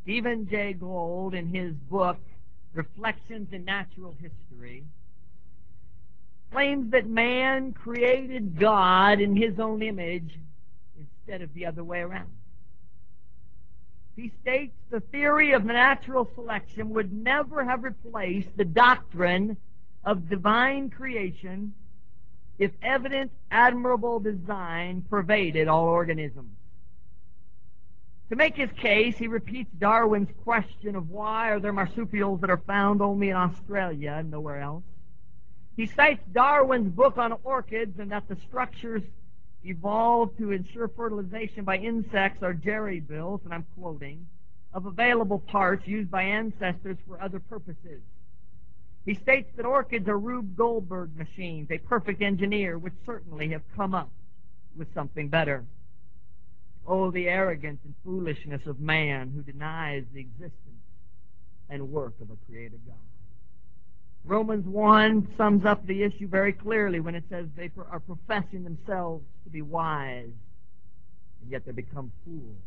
Stephen Jay Gould, in his book, Reflections in Natural History, claims that man created God in his own image instead of the other way around. He states the theory of natural selection would never have replaced the doctrine of divine creation if evident, admirable design pervaded all organisms. To make his case, he repeats Darwin's question of why are there marsupials that are found only in Australia and nowhere else. He cites Darwin's book on orchids and that the structures evolved to ensure fertilization by insects are jerry-built, and I'm quoting, of available parts used by ancestors for other purposes. He states that orchids are Rube Goldberg machines, a perfect engineer, would certainly have come up with something better. Oh, the arrogance and foolishness of man who denies the existence and work of a creator God. Romans 1 sums up the issue very clearly when it says they are professing themselves to be wise, and yet they become fools.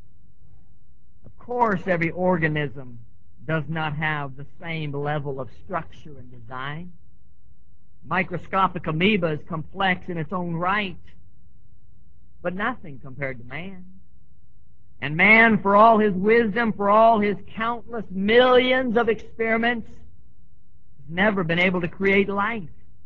Of course, every organism does not have the same level of structure and design. Microscopic amoeba is complex in its own right, but nothing compared to man. And man, for all his wisdom, for all his countless millions of experiments, has never been able to create life.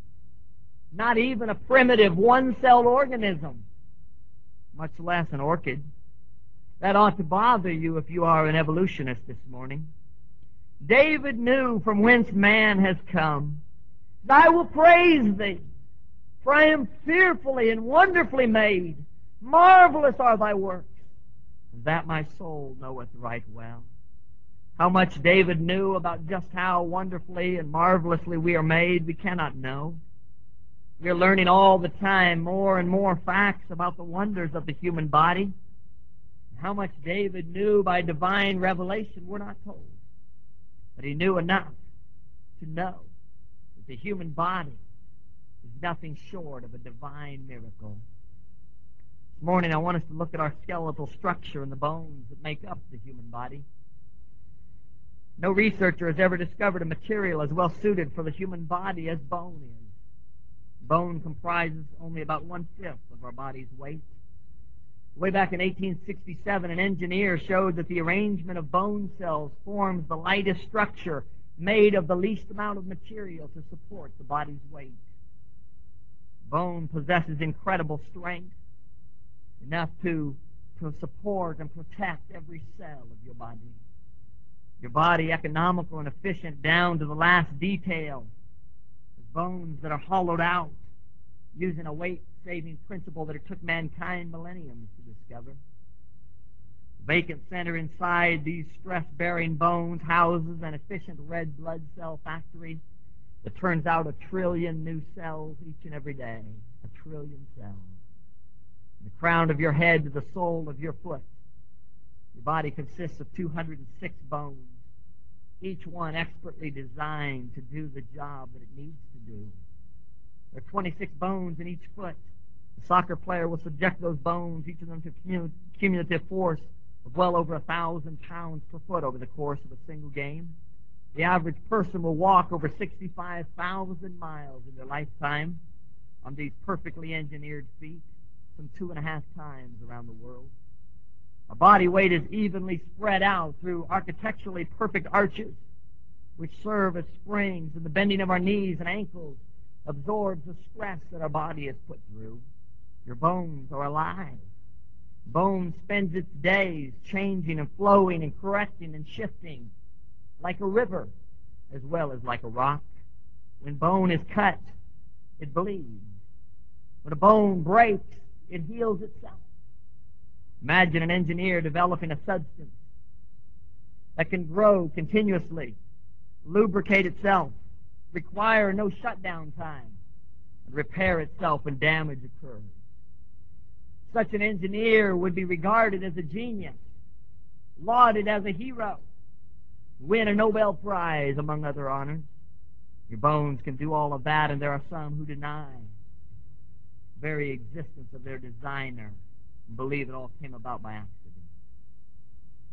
Not even a primitive one-celled organism, much less an orchid. That ought to bother you if you are an evolutionist this morning. David knew from whence man has come. I will praise thee, for I am fearfully and wonderfully made. Marvelous are thy works, that my soul knoweth right well. How much David knew about just how wonderfully and marvelously we are made, we cannot know. We are learning all the time more and more facts about the wonders of the human body. How much David knew by divine revelation, we're not told. But he knew enough to know that the human body is nothing short of a divine miracle. This morning I want us to look at our skeletal structure and the bones that make up the human body. No researcher has ever discovered a material as well suited for the human body as bone is. Bone comprises only about 1/5 of our body's weight. Way back in 1867, an engineer showed that the arrangement of bone cells forms the lightest structure made of the least amount of material to support the body's weight. Bone possesses incredible strength, enough to support and protect every cell of your body. Your body, economical and efficient down to the last detail. Bones that are hollowed out using a weight-saving principle that it took mankind millenniums to discover. The vacant center inside these stress-bearing bones houses an efficient red blood cell factory that turns out 1 trillion new cells each and every day. 1 trillion cells. From the crown of your head to the sole of your foot, your body consists of 206 bones, each one expertly designed to do the job that it needs to do. There are 26 bones in each foot. A soccer player will subject those bones, each of them, to cumulative force of well over 1,000 pounds per foot over the course of a single game. The average person will walk over 65,000 miles in their lifetime on these perfectly engineered feet, some 2.5 times around the world. Our body weight is evenly spread out through architecturally perfect arches, which serve as springs, and the bending of our knees and ankles absorbs the stress that our body is put through. Your bones are alive. Bone spends its days changing and flowing and correcting and shifting like a river as well as like a rock. When bone is cut, it bleeds. When a bone breaks, it heals itself. Imagine an engineer developing a substance that can grow continuously, lubricate itself, require no shutdown time, and repair itself when damage occurs. Such an engineer would be regarded as a genius, lauded as a hero, win a Nobel Prize, among other honors. Your bones can do all of that, and there are some who deny the very existence of their designer and believe it all came about by accident.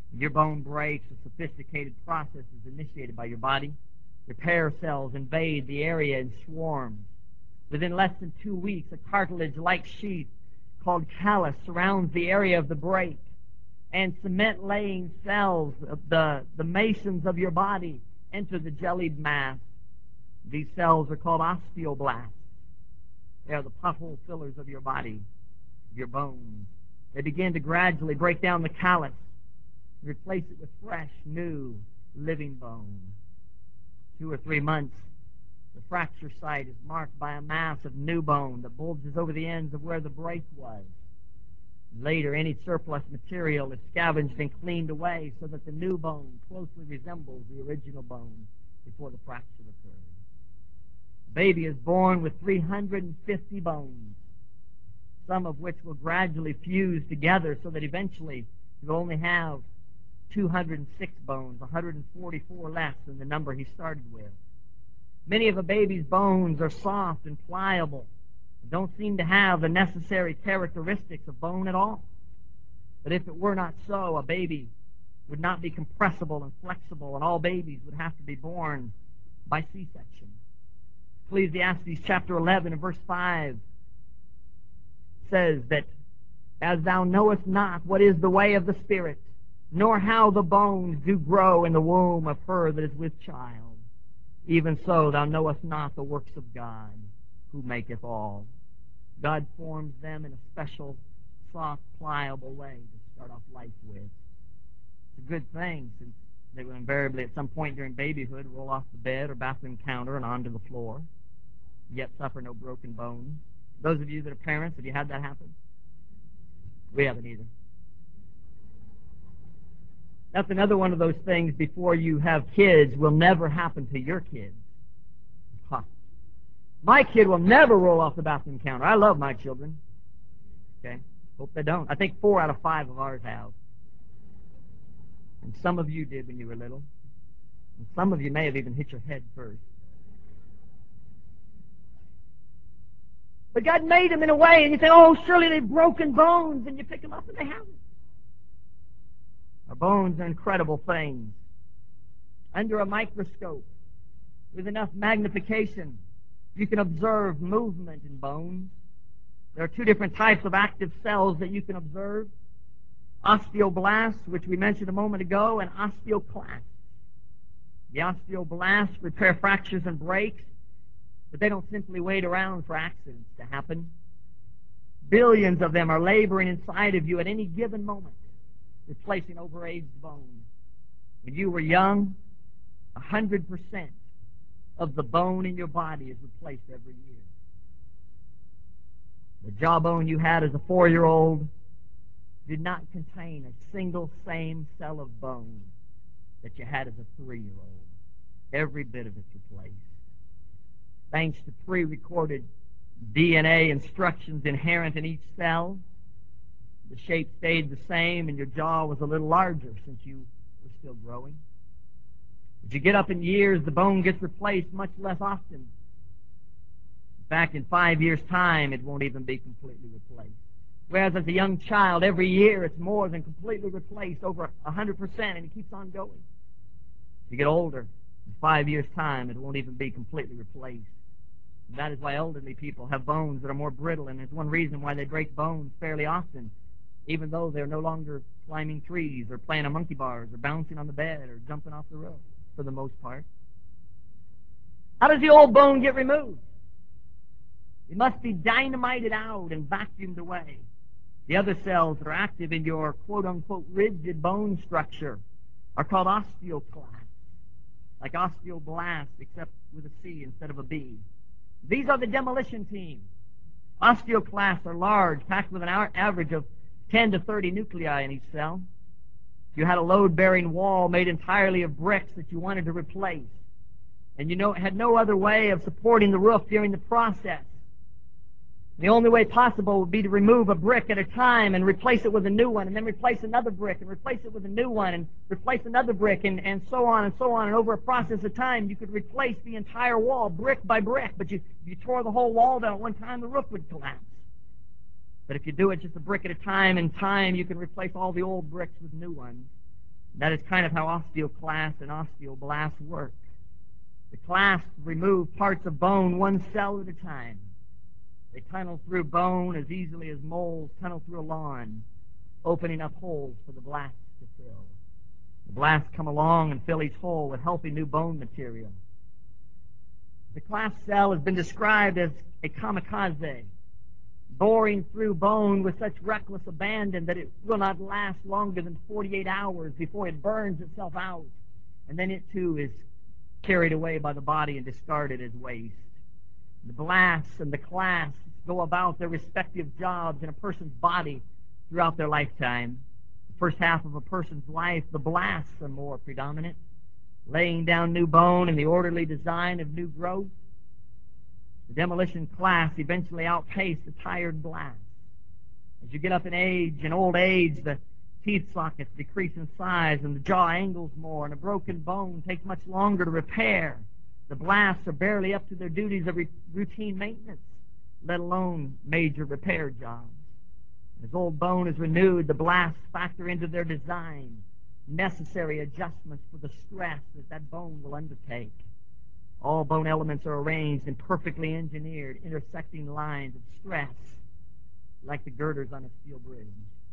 Your bone breaks. A sophisticated process is initiated by your body. Repair cells invade the area in swarms. Within less than 2 weeks, a cartilage-like sheath called callus surrounds the area of the break, and cement-laying cells, the masons of your body, enter the jellied mass. These cells are called osteoblasts. They are the pothole fillers of your body, your bones. They begin to gradually break down the callus, replace it with fresh, new, living bone. 2 or 3 months, the fracture site is marked by a mass of new bone that bulges over the ends of where the break was. Later, any surplus material is scavenged and cleaned away so that the new bone closely resembles the original bone before the fracture occurred. A baby is born with 350 bones, some of which will gradually fuse together so that eventually you will only have 206 bones, 144 less than the number he started with. Many of a baby's bones are soft and pliable, and don't seem to have the necessary characteristics of bone at all. But if it were not so, a baby would not be compressible and flexible, and all babies would have to be born by C-section. Ecclesiastes chapter 11 and verse 5 says that, as thou knowest not what is the way of the Spirit, nor how the bones do grow in the womb of her that is with child, even so thou knowest not the works of God, who maketh all. God forms them in a special, soft, pliable way to start off life with. It's a good thing, since they will invariably at some point during babyhood roll off the bed or bathroom counter and onto the floor, yet suffer no broken bones. Those of you that are parents, have you had that happen? We haven't either. That's another one of those things before you have kids will never happen to your kids. Huh. My kid will never roll off the bathroom counter. I love my children. Okay? Hope they don't. I think 4 out of 5 of ours have. And some of you did when you were little. And some of you may have even hit your head first. But God made them in a way, and you say, oh, surely they've broken bones, and you pick them up and they haven't. Our bones are incredible things. Under a microscope, with enough magnification, you can observe movement in bones. There are 2 different types of active cells that you can observe. Osteoblasts, which we mentioned a moment ago, and osteoclasts. The osteoblasts repair fractures and breaks, but they don't simply wait around for accidents to happen. Billions of them are laboring inside of you at any given moment, replacing overaged bone. When you were young, 100% of the bone in your body is replaced every year. The jawbone you had as a 4-year-old did not contain a single same cell of bone that you had as a 3-year-old. Every bit of it's replaced. Thanks to pre-recorded DNA instructions inherent in each cell, the shape stayed the same and your jaw was a little larger since you were still growing. As you get up in years, the bone gets replaced much less often. In fact, in 5 years' time, it won't even be completely replaced. Whereas as a young child, every year it's more than completely replaced, over 100%, and it keeps on going. As you get older, in 5 years' time, it won't even be completely replaced. And that is why elderly people have bones that are more brittle, and it's one reason why they break bones fairly often, even though they're no longer climbing trees or playing on monkey bars or bouncing on the bed or jumping off the roof, for the most part. How does the old bone get removed? It must be dynamited out and vacuumed away. The other cells that are active in your quote-unquote rigid bone structure are called osteoclasts, like osteoblast, except with a C instead of a B. These are the demolition team. Osteoclasts are large, packed with an average of 10 to 30 nuclei in each cell. If you had a load-bearing wall made entirely of bricks that you wanted to replace, and you had no other way of supporting the roof during the process, the only way possible would be to remove a brick at a time and replace it with a new one, and then replace another brick, and replace it with a new one, and replace another brick, and so on and so on. And over a process of time, you could replace the entire wall brick by brick. But if you tore the whole wall down at one time, the roof would collapse. But if you do it just a brick at a time, in time, you can replace all the old bricks with new ones. That is kind of how osteoclast and osteoblast work. The clasts remove parts of bone one cell at a time. They tunnel through bone as easily as moles tunnel through a lawn, opening up holes for the blasts to fill. The blasts come along and fill each hole with healthy new bone material. The clast cell has been described as a kamikaze, boring through bone with such reckless abandon that it will not last longer than 48 hours before it burns itself out, and then it too is carried away by the body and discarded as waste. The blasts and the clasts go about their respective jobs in a person's body throughout their lifetime. The first half of a person's life, the blasts are more predominant, laying down new bone and the orderly design of new growth. The demolition clasts eventually outpace the tired blasts. As you get up in age, in old age, the teeth sockets decrease in size and the jaw angles more, and a broken bone takes much longer to repair. The blasts are barely up to their duties of routine maintenance, let alone major repair jobs. As old bone is renewed, the blasts factor into their design necessary adjustments for the stress that bone will undertake. All bone elements are arranged in perfectly engineered, intersecting lines of stress, like the girders on a steel bridge.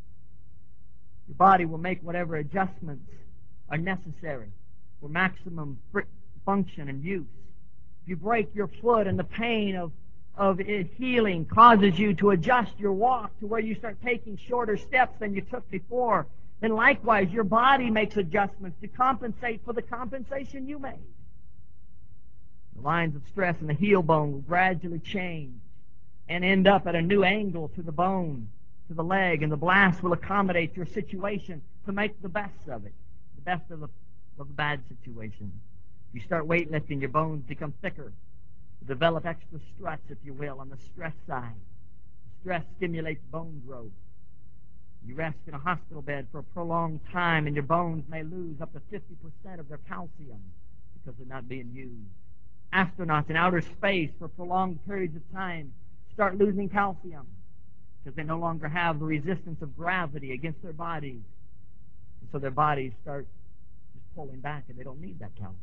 Your body will make whatever adjustments are necessary for maximum function and use. If you break your foot and the pain of it healing causes you to adjust your walk to where you start taking shorter steps than you took before, then likewise your body makes adjustments to compensate for the compensation you made. The lines of stress in the heel bone will gradually change and end up at a new angle to the bone, to the leg, and the blast will accommodate your situation to make the best of it, the best of the bad situation. If you start weightlifting, your bones become thicker. You develop extra stress, if you will, on the stress side. Stress stimulates bone growth. You rest in a hospital bed for a prolonged time, and your bones may lose up to 50% of their calcium because they're not being used. Astronauts in outer space for prolonged periods of time start losing calcium because they no longer have the resistance of gravity against their bodies. And so their bodies start just pulling back, and they don't need that calcium.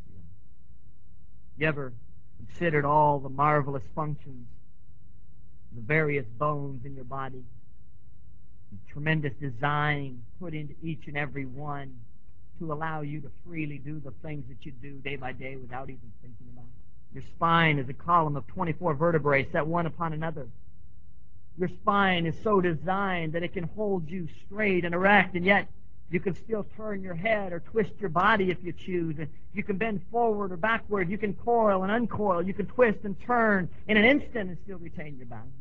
You ever considered all the marvelous functions, the various bones in your body, the tremendous design put into each and every one to allow you to freely do the things that you do day by day without even thinking about it? Your spine is a column of 24 vertebrae set one upon another. Your spine is so designed that it can hold you straight and erect, and yet you can still turn your head or twist your body if you choose. And you can bend forward or backward. You can coil and uncoil. You can twist and turn in an instant and still retain your balance.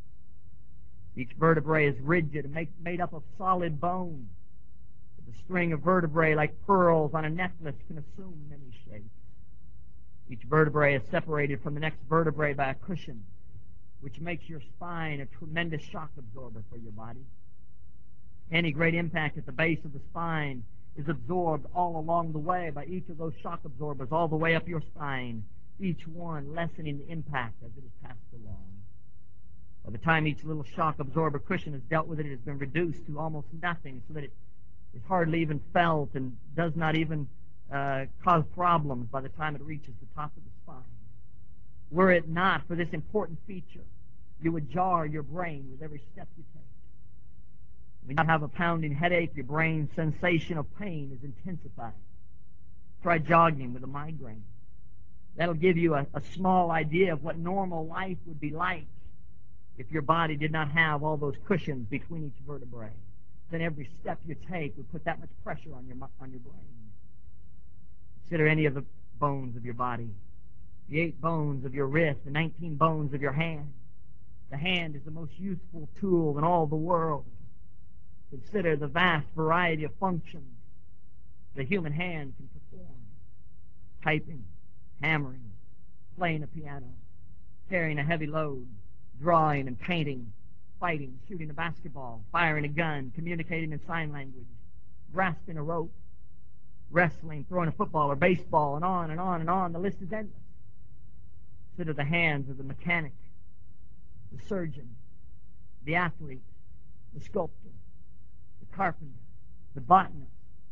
Each vertebrae is rigid and made up of solid bone. The string of vertebrae, like pearls on a necklace, can assume many shapes. Each vertebrae is separated from the next vertebrae by a cushion, which makes your spine a tremendous shock absorber for your body. Any great impact at the base of the spine is absorbed all along the way by each of those shock absorbers all the way up your spine, each one lessening the impact as it is passed along. By the time each little shock absorber cushion has dealt with it, it has been reduced to almost nothing so that it is hardly even felt and does not even cause problems by the time it reaches the top of the spine. Were it not for this important feature, you would jar your brain with every step you take. When you have a pounding headache, your brain's sensation of pain is intensified. Try jogging with a migraine. That'll give you a small idea of what normal life would be like if your body did not have all those cushions between each vertebrae. Then every step you take would put that much pressure on your brain. Consider any of the bones of your body. The 8 bones of your wrist, the 19 bones of your hand. The hand is the most useful tool in all the world. Consider the vast variety of functions the human hand can perform. Typing, hammering, playing a piano, carrying a heavy load, drawing and painting, fighting, shooting a basketball, firing a gun, communicating in sign language, grasping a rope, wrestling, throwing a football or baseball, and on and on and on. The list is endless. Consider the hands of the mechanic, the surgeon, the athlete, the sculptor, the carpenter, the botanist, the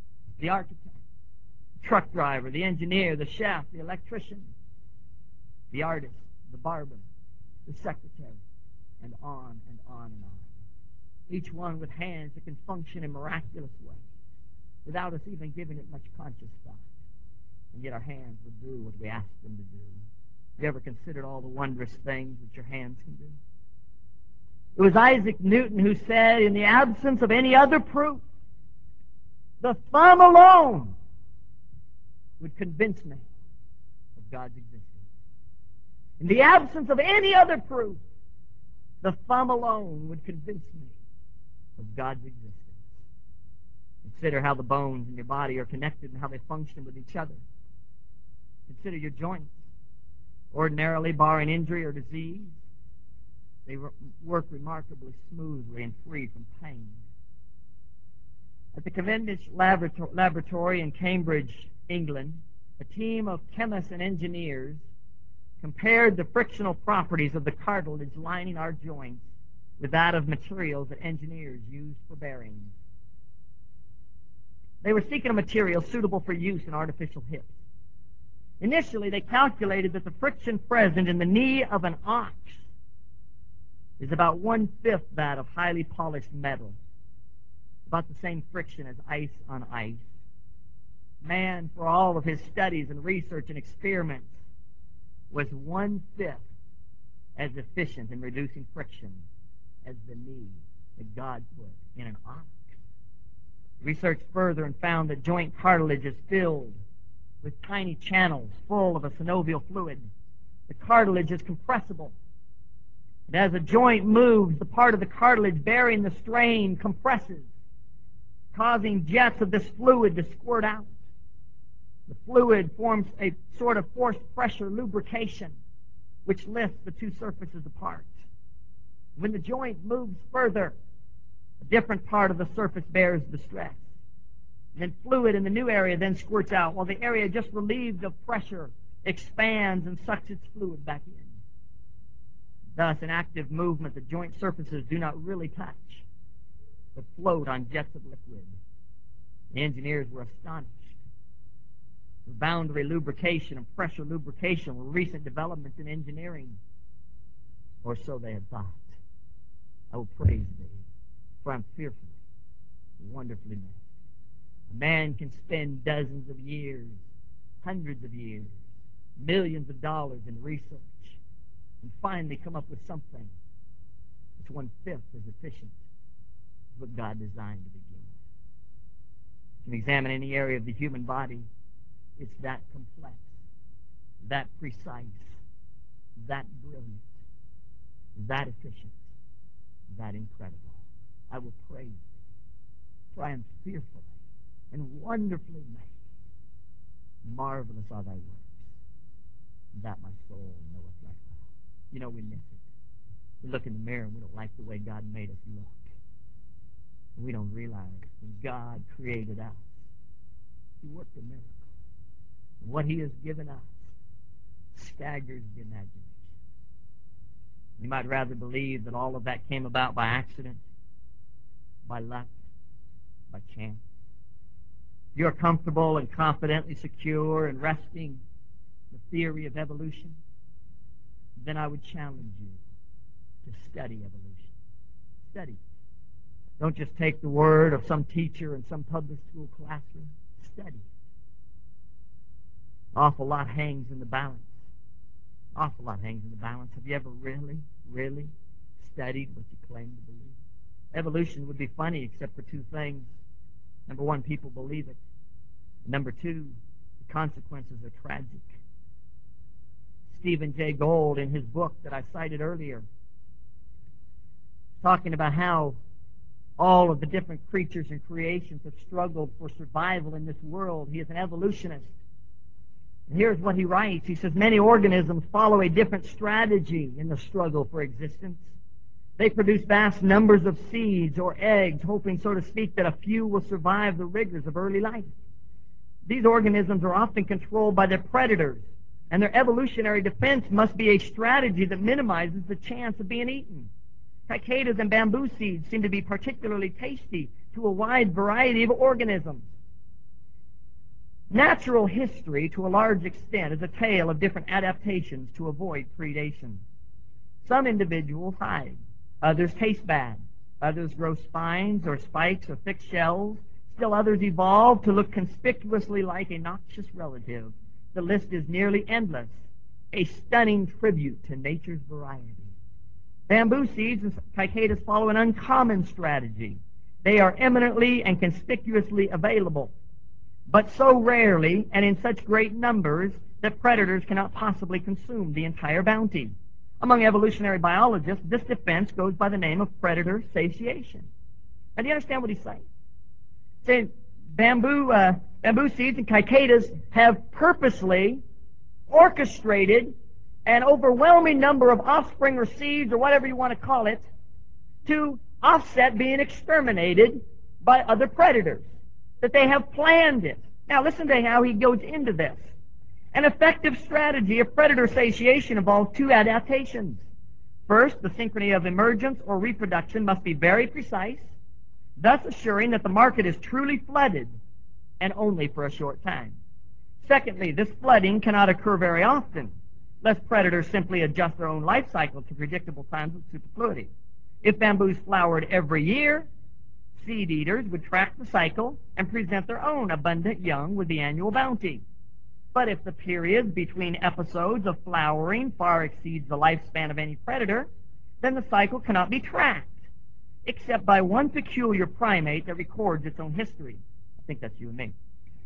the architect, the truck driver, the engineer, the chef, the electrician, the artist, the barber, the secretary, and on and on and on. Each one with hands that can function in miraculous ways without us even giving it much conscious thought. And yet our hands would do what we ask them to do. Have you ever considered all the wondrous things that your hands can do? It was Isaac Newton who said, in the absence of any other proof, the thumb alone would convince me of God's existence. In the absence of any other proof, the thumb alone would convince me of God's existence. Consider how the bones in your body are connected and how they function with each other. Consider your joints. Ordinarily, barring injury or disease, they work remarkably smoothly and free from pain. At the Cavendish Laboratory in Cambridge, England, a team of chemists and engineers compared the frictional properties of the cartilage lining our joints with that of materials that engineers use for bearings. They were seeking a material suitable for use in artificial hips. Initially, they calculated that the friction present in the knee of an ox is about 1/5 that of highly polished metal, about the same friction as ice on ice. Man, for all of his studies and research and experiments, was 1/5 as efficient in reducing friction as the knee that God put in an ox. Researched further and found that joint cartilage is filled with tiny channels full of a synovial fluid. The cartilage is compressible. And as a joint moves, the part of the cartilage bearing the strain compresses, causing jets of this fluid to squirt out. The fluid forms a sort of forced pressure lubrication, which lifts the two surfaces apart. When the joint moves further, a different part of the surface bears the stress. And then fluid in the new area then squirts out, while the area just relieved of pressure expands and sucks its fluid back in. Thus, in active movement, the joint surfaces do not really touch, but float on jets of liquid. The engineers were astonished. The boundary lubrication and pressure lubrication were recent developments in engineering, or so they had thought. I will praise thee, for I am fearfully, wonderfully made. A man can spend dozens of years, hundreds of years, millions of dollars in research, and finally come up with something that's 1/5 as efficient as what God designed to begin with. You can examine any area of the human body. It's that complex, that precise, that brilliant, that efficient, that incredible. I will praise thee, for I am fearfully and wonderfully made. Marvelous are thy works, that my soul knoweth right well. You know, we miss it. We look in the mirror and we don't like the way God made us look. And we don't realize when God created us, He worked a miracle. And what He has given us staggers the imagination. You might rather believe that all of that came about by accident, by luck, by chance. You're comfortable and confidently secure and resting the theory of evolution, then I would challenge you to study evolution. Study. Don't just take the word of some teacher in some public school classroom. Study. Awful lot hangs in the balance. Awful lot hangs in the balance. Have you ever really, really studied what you claim to believe? Evolution would be funny except for two things. Number one, people believe it. Number two, the consequences are tragic. Stephen Jay Gould, in his book that I cited earlier, talking about how all of the different creatures and creations have struggled for survival in this world. He is an evolutionist. And here's what he writes. He says, many organisms follow a different strategy in the struggle for existence. They produce vast numbers of seeds or eggs, hoping, so to speak, that a few will survive the rigors of early life. These organisms are often controlled by their predators, and their evolutionary defense must be a strategy that minimizes the chance of being eaten. Cicadas and bamboo seeds seem to be particularly tasty to a wide variety of organisms. Natural history, to a large extent, is a tale of different adaptations to avoid predation. Some individuals hide. Others taste bad. Others grow spines or spikes or thick shells. Still others evolve to look conspicuously like a noxious relative. The list is nearly endless, a stunning tribute to nature's variety. Bamboo seeds and cicadas follow an uncommon strategy. They are eminently and conspicuously available, but so rarely and in such great numbers that predators cannot possibly consume the entire bounty. Among evolutionary biologists, this defense goes by the name of predator satiation. Now, do you understand what he's saying? Saying bamboo seeds and cicadas have purposely orchestrated an overwhelming number of offspring or seeds or whatever you want to call it to offset being exterminated by other predators. That they have planned it. Now listen to how he goes into this. An effective strategy of predator satiation involves two adaptations. First, the synchrony of emergence or reproduction must be very precise, thus assuring that the market is truly flooded and only for a short time. Secondly, this flooding cannot occur very often, lest predators simply adjust their own life cycle to predictable times of superfluity. If bamboos flowered every year, seed eaters would track the cycle and present their own abundant young with the annual bounty. But if the period between episodes of flowering far exceeds the lifespan of any predator, then the cycle cannot be tracked, except by one peculiar primate that records its own history. I think that's you and me.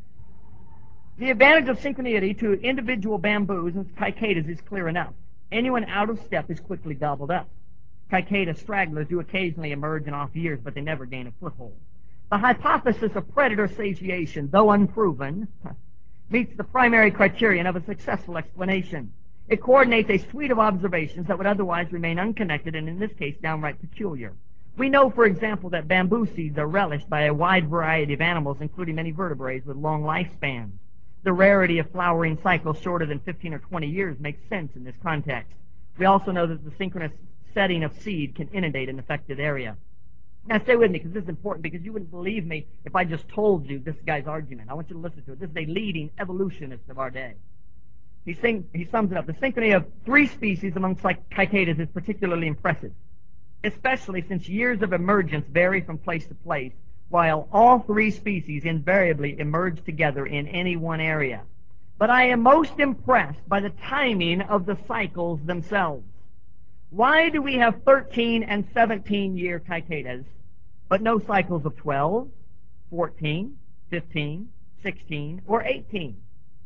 The advantage of synchronicity to individual bamboos and cicadas is clear enough. Anyone out of step is quickly gobbled up. Cicada stragglers do occasionally emerge in off years, but they never gain a foothold. The hypothesis of predator satiation, though unproven, meets the primary criterion of a successful explanation. It coordinates a suite of observations that would otherwise remain unconnected and, in this case, downright peculiar. We know, for example, that bamboo seeds are relished by a wide variety of animals, including many vertebrates with long lifespans. The rarity of flowering cycles shorter than 15 or 20 years makes sense in this context. We also know that the synchronous setting of seed can inundate an affected area. Now stay with me, because this is important, because you wouldn't believe me if I just told you this guy's argument. I want you to listen to it. This is a leading evolutionist of our day. He sums it up. The synchrony of three species among cicadas is particularly impressive, especially since years of emergence vary from place to place, while all three species invariably emerge together in any one area. But I am most impressed by the timing of the cycles themselves. Why do we have 13 and 17-year cicadas, but no cycles of 12, 14, 15, 16, or 18?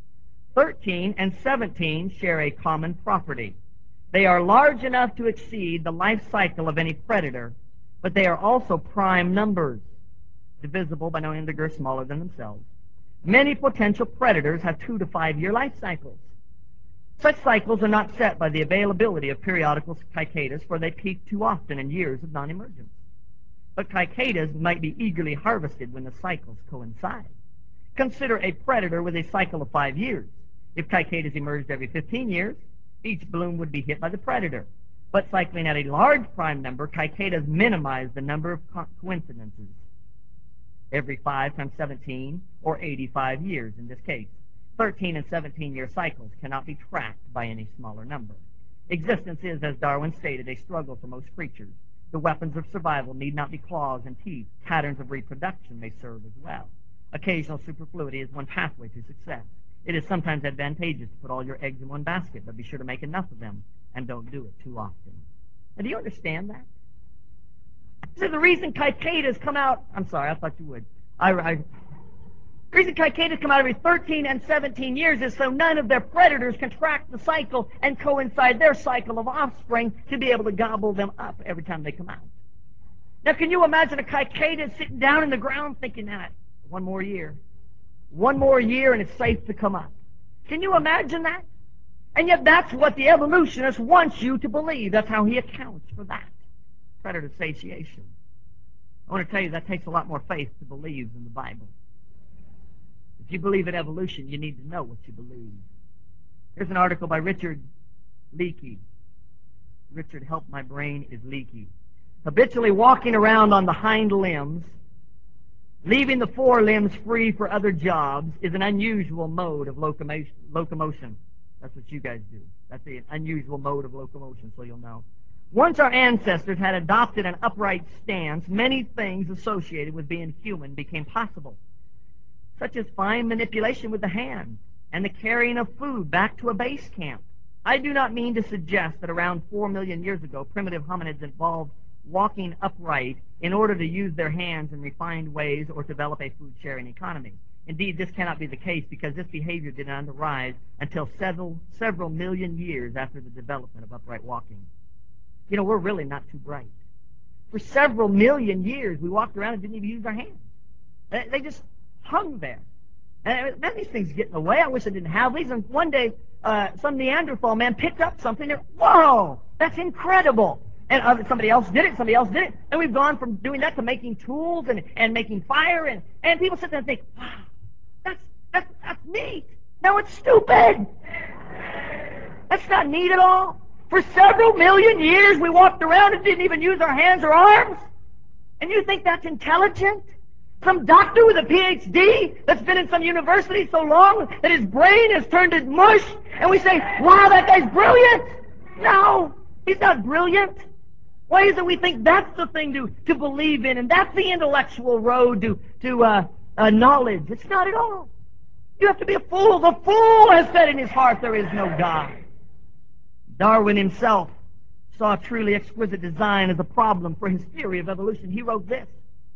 13 and 17 share a common property. They are large enough to exceed the life cycle of any predator, but they are also prime numbers, divisible by no integer smaller than themselves. Many potential predators have 2 to 5 year life cycles. Such cycles are not set by the availability of periodical cicadas, for they peak too often in years of non-emergence. But cicadas might be eagerly harvested when the cycles coincide. Consider a predator with a cycle of 5 years. If cicadas emerged every 15 years, each bloom would be hit by the predator. But cycling at a large prime number, cicadas minimize the number of coincidences. Every 5 times 17, or 85 years in this case. 13 and 17-year cycles cannot be tracked by any smaller number. Existence is, as Darwin stated, a struggle for most creatures. The weapons of survival need not be claws and teeth. Patterns of reproduction may serve as well. Occasional superfluity is one pathway to success. It is sometimes advantageous to put all your eggs in one basket, but be sure to make enough of them, and don't do it too often. Now, do you understand that? So the reason cicadas come out, I'm sorry, I thought you would. The reason cicadas come out every 13 and 17 years is so none of their predators can track the cycle and coincide their cycle of offspring to be able to gobble them up every time they come out. Now, can you imagine a cicada sitting down in the ground thinking, one more year and it's safe to come up? Can you imagine that? And yet that's what the evolutionist wants you to believe. That's how he accounts for that. Predator satiation. I want to tell you that takes a lot more faith to believe than the Bible. If you believe in evolution, you need to know what you believe. Here's an article by Richard Leakey. Richard, help, my brain is leaky. Habitually walking around on the hind limbs Leaving the forelimbs free for other jobs is an unusual mode of locomotion. That's what you guys do. That's the unusual mode of locomotion, so you'll know. Once our ancestors had adopted an upright stance, many things associated with being human became possible, such as fine manipulation with the hand and the carrying of food back to a base camp. I do not mean to suggest that around 4 million years ago, primitive hominids involved walking upright in order to use their hands in refined ways or develop a food-sharing economy. Indeed, this cannot be the case because this behavior did not arise until several million years after the development of upright walking. You know, we're really not too bright. For several million years, we walked around and didn't even use our hands. They just hung there. And then these things get in the way. I wish I didn't have these. And one day, some Neanderthal man picked up something. And, whoa, that's incredible. And somebody else did it, And we've gone from doing that to making tools and making fire. And people sit there and think, wow, that's neat. No, it's stupid. That's not neat at all. For several million years, we walked around and didn't even use our hands or arms. And you think that's intelligent? Some doctor with a PhD that's been in some university so long that his brain has turned to mush, and we say, wow, that guy's brilliant. No, he's not brilliant. Why is it we think that's the thing to believe in, and that's the intellectual road to knowledge? It's not at all. You have to be a fool. The fool has said in his heart there is no God. Darwin himself saw truly exquisite design as a problem for his theory of evolution. He wrote this: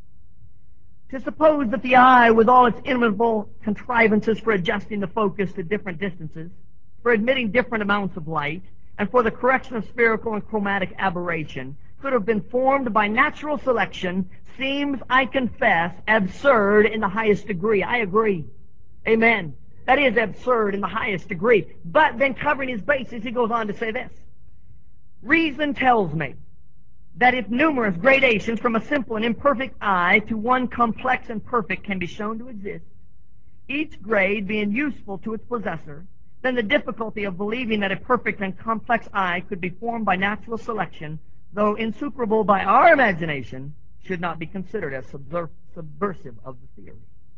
to suppose that the eye, with all its inimitable contrivances for adjusting the focus to different distances, for admitting different amounts of light, and for the correction of spherical and chromatic aberration, could have been formed by natural selection, seems, I confess, absurd in the highest degree. I agree. Amen. That is absurd in the highest degree. But then, covering his bases, he goes on to say this: reason tells me that if numerous gradations from a simple and imperfect eye to one complex and perfect can be shown to exist, each grade being useful to its possessor, then the difficulty of believing that a perfect and complex eye could be formed by natural selection, though insuperable by our imagination, should not be considered as subversive of the theory.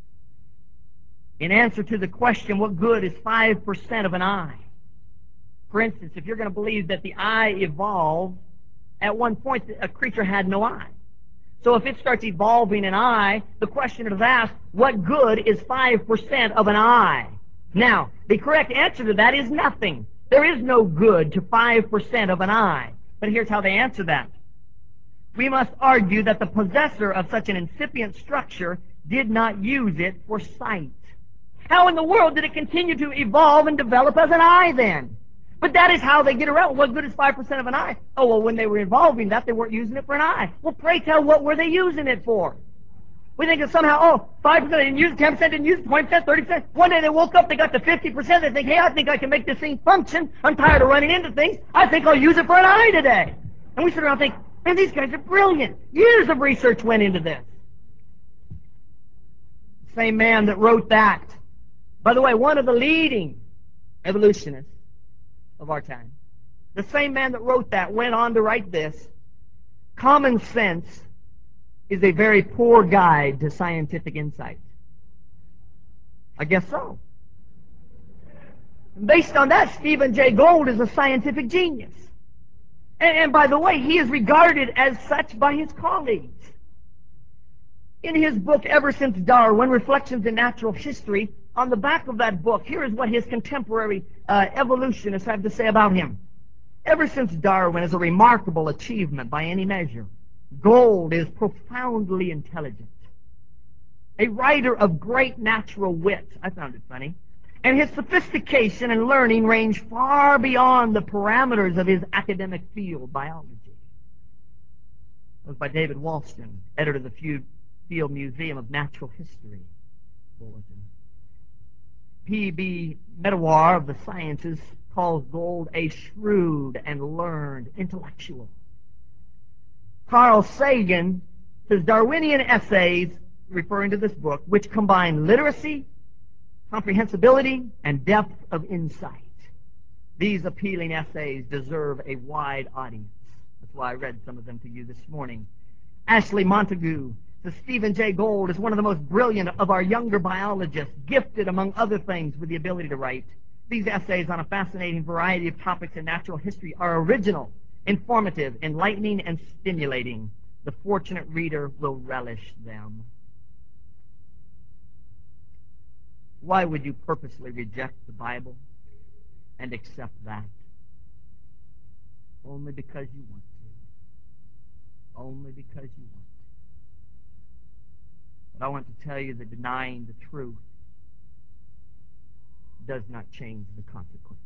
In answer to the question, what good is 5% of an eye? For instance, if you're going to believe that the eye evolved, at one point a creature had no eye. So if it starts evolving an eye, the question is asked, what good is 5% of an eye? Now, the correct answer to that is nothing. There is no good to 5% of an eye. But here's how they answer that. We must argue that the possessor of such an incipient structure did not use it for sight. How in the world did it continue to evolve and develop as an eye then? But that is how they get around. What good is 5% of an eye? Oh, well, when they were evolving that, they weren't using it for an eye. Well, pray tell, what were they using it for? We think that somehow, 5% they didn't use it, 10% didn't use it, 20%, 30%. One day they woke up, they got to 50%. They think, hey, I think I can make this thing function. I'm tired of running into things. I think I'll use it for an eye today. And we sit around and think, man, these guys are brilliant. Years of research went into this. The same man that wrote that, by the way, one of the leading evolutionists of our time, the same man that wrote that went on to write this: common sense is a very poor guide to scientific insight. I guess so. And based on that, Stephen Jay Gould is a scientific genius. And by the way, he is regarded as such by his colleagues. In his book, Ever Since Darwin, Reflections in Natural History, on the back of that book, here is what his contemporary evolutionists have to say about him. Ever since Darwin is a remarkable achievement by any measure. Gould is profoundly intelligent, a writer of great natural wit. I found it funny. And his sophistication and learning range far beyond the parameters of his academic field, biology. It was by David Walston, editor of the Field Museum of Natural History Bulletin. P.B. Medawar of the Sciences calls Gould a shrewd and learned intellectual. Carl Sagan says Darwinian essays, referring to this book, which combine literacy, comprehensibility, and depth of insight. These appealing essays deserve a wide audience. That's why I read some of them to you this morning. Ashley Montagu Stephen Jay Gould is one of the most brilliant of our younger biologists, gifted, among other things, with the ability to write. These essays on a fascinating variety of topics in natural history are original, informative, enlightening, and stimulating. The fortunate reader will relish them. Why would you purposely reject the Bible and accept that? Only because you want to. Only because you want to. But I want to tell you that denying the truth does not change the consequence.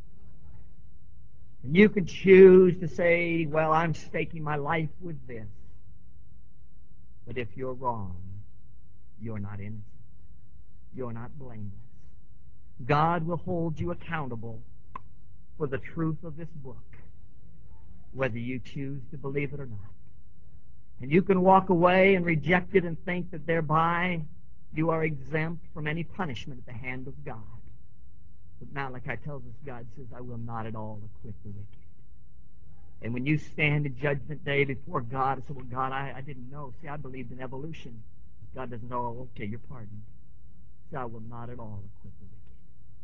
And you can choose to say, well, I'm staking my life with this. But if you're wrong, you're not innocent. You're not blameless. God will hold you accountable for the truth of this book, whether you choose to believe it or not. And you can walk away and reject it and think that thereby you are exempt from any punishment at the hand of God. But Malachi tells us, God says, I will not at all acquit the wicked. And when you stand in judgment day before God and say, well, God, I didn't know. See, I believed in evolution. God doesn't know, oh, okay, you're pardoned. See, I will not at all acquit the wicked.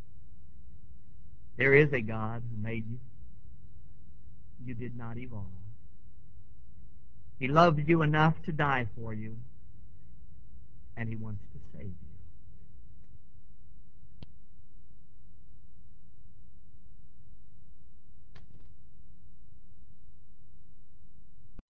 There is a God who made you. You did not evolve. He loved you enough to die for you, and he wants to save you.